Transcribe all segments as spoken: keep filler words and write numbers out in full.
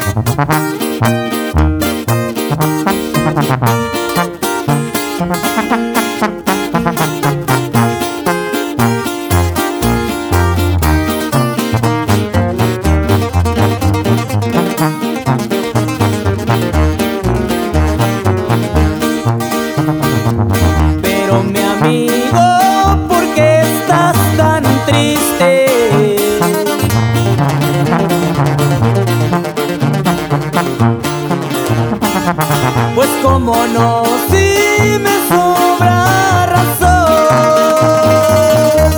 Pero mi amigo, ¿por qué estás tan triste? Pues como no, si me sobra razón.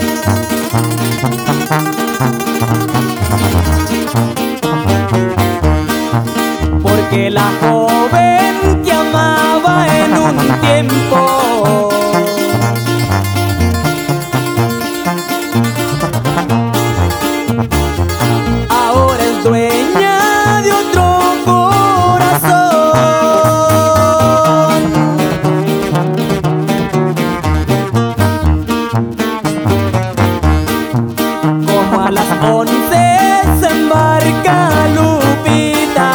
Porque la joven que amaba en un tiempo ahora es dueña de otro corazón. Como a las once se embarca Lupita,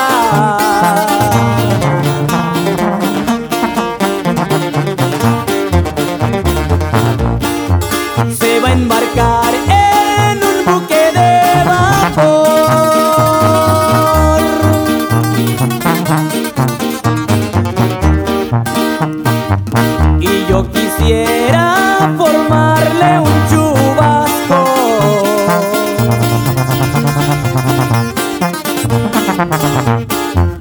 se va a embarcar en un buque de vapor. Y yo quisiera formarle un chubasco.